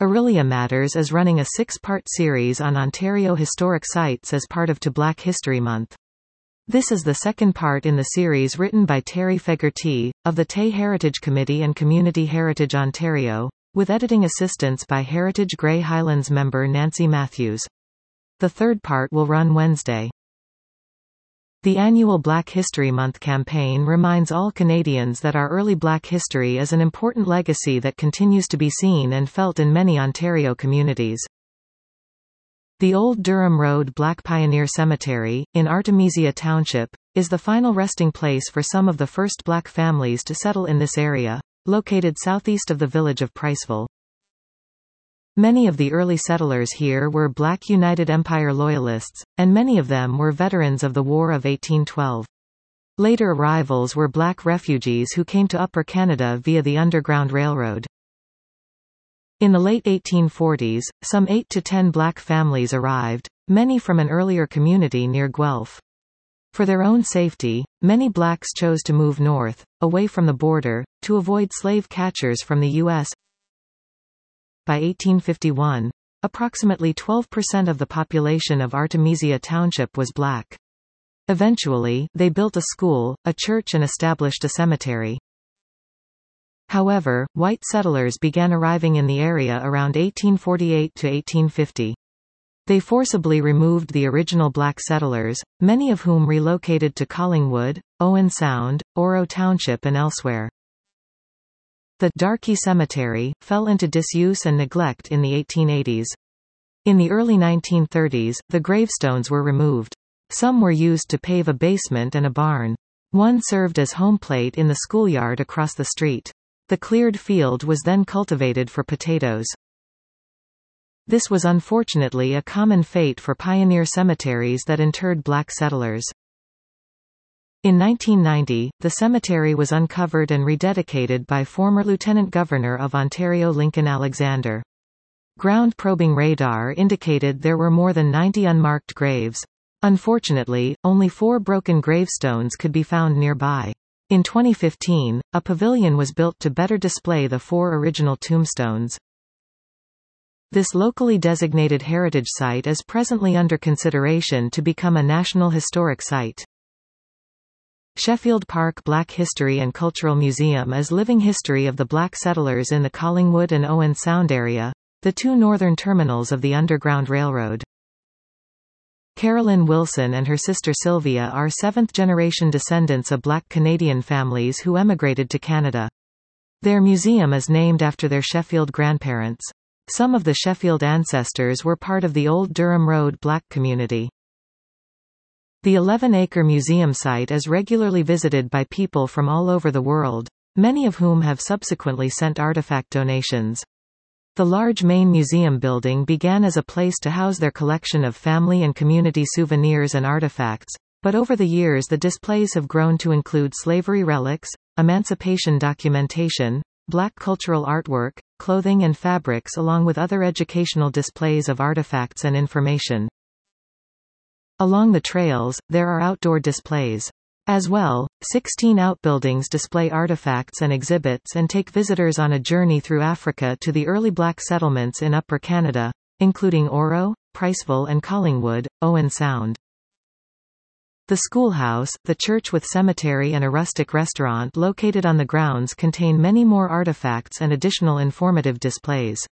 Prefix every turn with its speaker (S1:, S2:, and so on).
S1: Aurelia Matters is running a 6-part series on Ontario historic sites as part of To Black History Month. This is the second part in the series written by Terry Fegerty, of the Tay Heritage Committee and Community Heritage Ontario, with editing assistance by Heritage Grey Highlands member Nancy Matthews. The third part will run Wednesday. The annual Black History Month campaign reminds all Canadians that our early Black history is an important legacy that continues to be seen and felt in many Ontario communities. The Old Durham Road Black Pioneer Cemetery, in Artemisia Township, is the final resting place for some of the first Black families to settle in this area, located southeast of the village of Priceville. Many of the early settlers here were Black United Empire Loyalists, and many of them were veterans of the War of 1812. Later arrivals were Black refugees who came to Upper Canada via the Underground Railroad. In the late 1840s, some 8 to 10 Black families arrived, many from an earlier community near Guelph. For their own safety, many Blacks chose to move north, away from the border, to avoid slave catchers from the U.S. By 1851, approximately 12% of the population of Artemisia Township was Black. Eventually, they built a school, a church and established a cemetery. However, white settlers began arriving in the area around 1848 to 1850. They forcibly removed the original Black settlers, many of whom relocated to Collingwood, Owen Sound, Oro Township and elsewhere. The Darkey Cemetery fell into disuse and neglect in the 1880s. In the early 1930s, the gravestones were removed. Some were used to pave a basement and a barn. One served as home plate in the schoolyard across the street. The cleared field was then cultivated for potatoes. This was unfortunately a common fate for pioneer cemeteries that interred Black settlers. In 1990, the cemetery was uncovered and rededicated by former Lieutenant Governor of Ontario Lincoln Alexander. Ground-probing radar indicated there were more than 90 unmarked graves. Unfortunately, only 4 broken gravestones could be found nearby. In 2015, a pavilion was built to better display the 4 original tombstones. This locally designated heritage site is presently under consideration to become a National Historic Site. Sheffield Park Black History and Cultural Museum is living history of the Black settlers in the Collingwood and Owen Sound area, the 2 northern terminals of the Underground Railroad. Carolyn Wilson and her sister Sylvia are 7th-generation descendants of Black Canadian families who emigrated to Canada. Their museum is named after their Sheffield grandparents. Some of the Sheffield ancestors were part of the Old Durham Road Black community. The 11-acre museum site is regularly visited by people from all over the world, many of whom have subsequently sent artifact donations. The large main museum building began as a place to house their collection of family and community souvenirs and artifacts, but over the years the displays have grown to include slavery relics, emancipation documentation, Black cultural artwork, clothing and fabrics along with other educational displays of artifacts and information. Along the trails, there are outdoor displays. As well, 16 outbuildings display artifacts and exhibits and take visitors on a journey through Africa to the early Black settlements in Upper Canada, including Oro, Priceville and Collingwood, Owen Sound. The schoolhouse, the church with cemetery and a rustic restaurant located on the grounds contain many more artifacts and additional informative displays.